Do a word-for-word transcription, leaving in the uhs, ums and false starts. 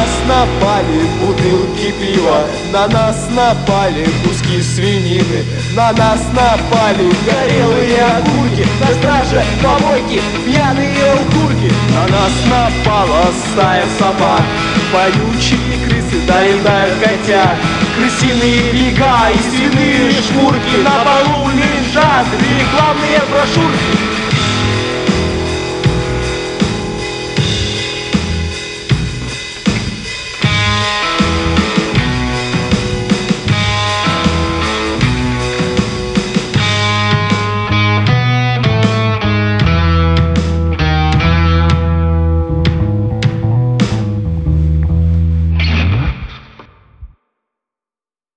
нас напали бутылки пива, на нас напали куски свинины, на нас напали горелые огурки, на страже помойки пьяные укурки. На нас напала стая собак, вонючие крысы доедают котят. Крысиные бега и свиные шкурки, на полу лежат рекламные брошюрки.